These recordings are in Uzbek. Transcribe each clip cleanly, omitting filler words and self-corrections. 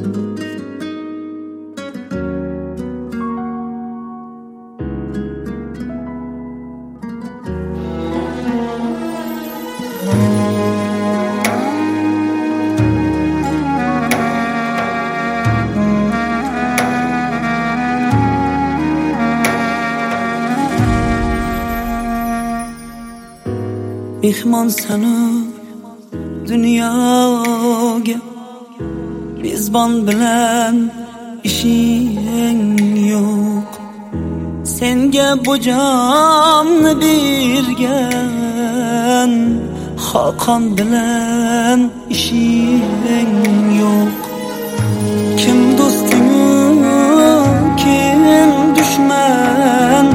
Mehmonsanu dunyoga mezbon bilan ishing yo'q. Senga bu jonni bergan Xaqon bilan ishing yo'q. Kim do'sting, kim dushman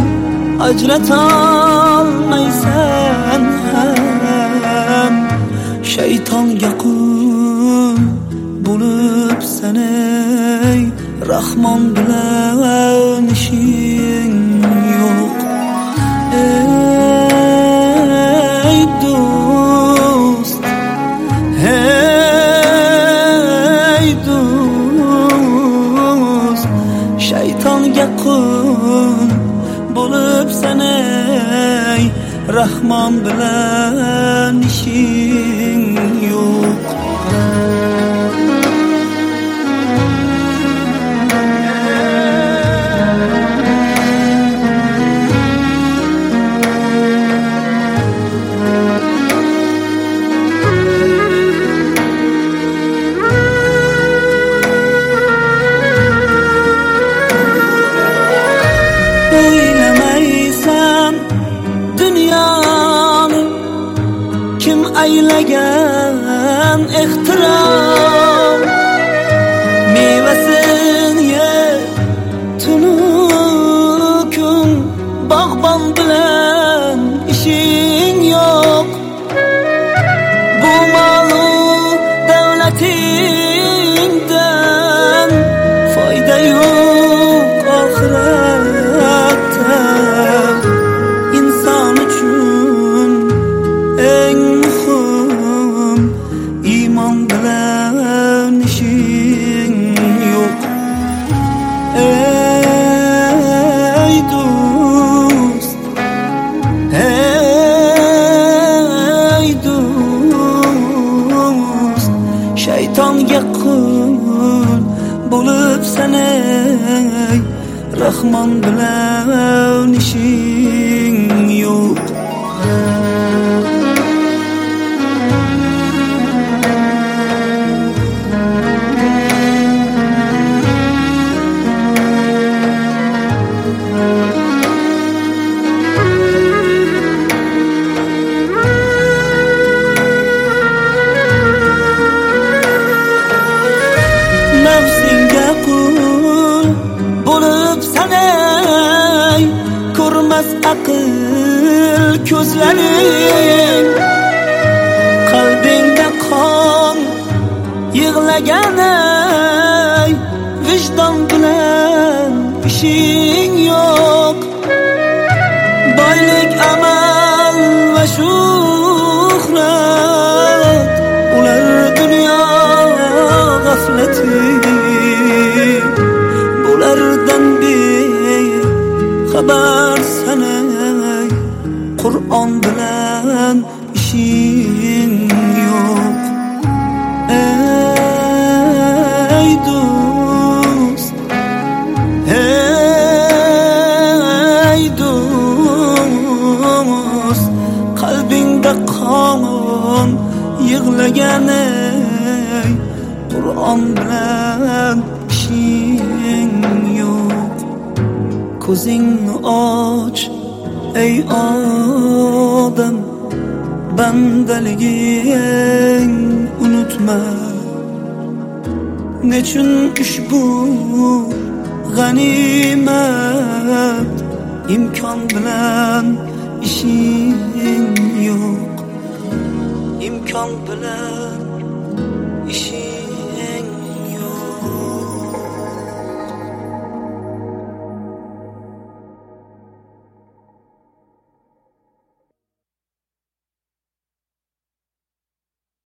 ajratolmaysan ham. Shaytonga qul bo'lib sanay, Rahmon bilan ishing yo'q. Ey do'st, ey do'st, shaytonga qul bo'lib sanay, Rahmon bilan ishing yo'q. O'ylamaysan dunyoni kim aylagan ehtirom. Mevasin ye tunu kun, bog'bon bilan ishing yo'q. Bu mol-u davlatingdan foyda yo'q oxiratda. Inson uchun eng muhim iymon bilan ishing yo'q. Ey do'st, ey do'st, shaytonga qul bo'lib sanay, Rahmon bilan ishing yo'q. Nafsingga qul bo'lib sanay, ko'rmas aql ko'zlaring. Qalbingda qon yig'laganay, vijdon bilan ishing yo'q. Boylik, amal va shuhrat, ular dunyo g'aflati. Bulardan bexabar sanay, Qur'on bilan ishing yo'q. Ey do'st, ey do'st, qalbingda qon yig'laganay, Qur'on bilan ishing yo'q. Ko'zingni och ey odam, bandaliging unutma. Nechun ushbu g'animat imkon bilan ishing yo'q. Imkon bilan